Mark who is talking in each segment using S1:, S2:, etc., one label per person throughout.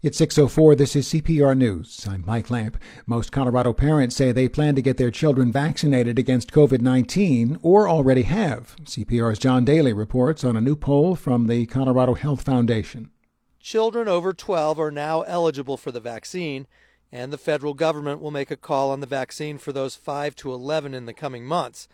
S1: It's 6:04. This is CPR News. I'm Mike Lamp. Most Colorado parents say they plan to get their children vaccinated against COVID-19 or already have. CPR's John Daly reports on a new poll from the Colorado Health Foundation.
S2: Children over 12 are now eligible for the vaccine, and the federal government will make a call on the vaccine for those 5 to 11 in the coming months.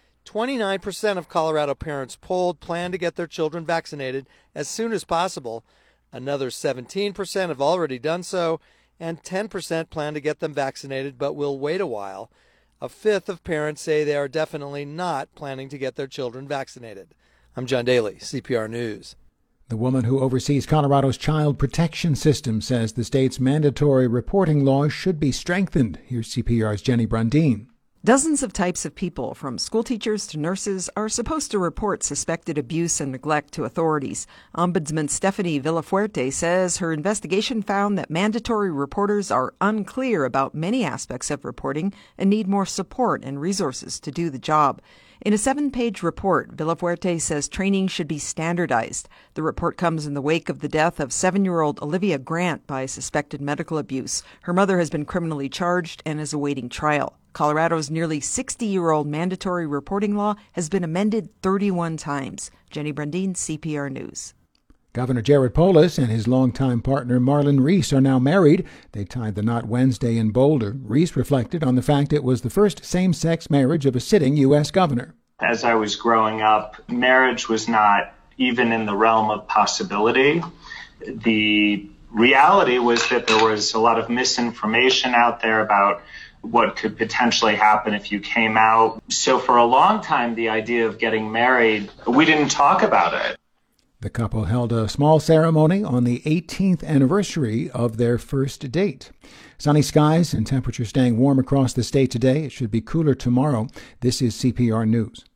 S2: 29% of Colorado parents polled plan to get their children vaccinated as soon as possible. Another 17% have already done so, and 10% plan to get them vaccinated but will wait a while. A fifth of parents say they are definitely not planning to get their children vaccinated. I'm John Daly, CPR News.
S1: The woman who oversees Colorado's child protection system says the state's mandatory reporting laws should be strengthened. Here's CPR's Jenny Brundin.
S3: Dozens of types of people, from schoolteachers to nurses, are supposed to report suspected abuse and neglect to authorities. Ombudsman Stephanie Villafuerte says her investigation found that mandatory reporters are unclear about many aspects of reporting and need more support and resources to do the job. In a 7-page report, Villafuerte says training should be standardized. The report comes in the wake of the death of 7-year-old Olivia Grant by suspected medical abuse. Her mother has been criminally charged and is awaiting trial. Colorado's nearly 60-year-old mandatory reporting law has been amended 31 times. Jenny Brundin, CPR News.
S1: Governor Jared Polis and his longtime partner Marlon Reese are now married. They tied the knot Wednesday in Boulder. Reese reflected on the fact it was the first same-sex marriage of a sitting U.S. governor.
S4: As I was growing up, marriage was not even in the realm of possibility. The reality was that there was a lot of misinformation out there about what could potentially happen if you came out. So for a long time, the idea of getting married, we didn't talk about it.
S1: The couple held a small ceremony on the 18th anniversary of their first date. Sunny skies and temperatures staying warm across the state today. It should be cooler tomorrow. This is CPR News.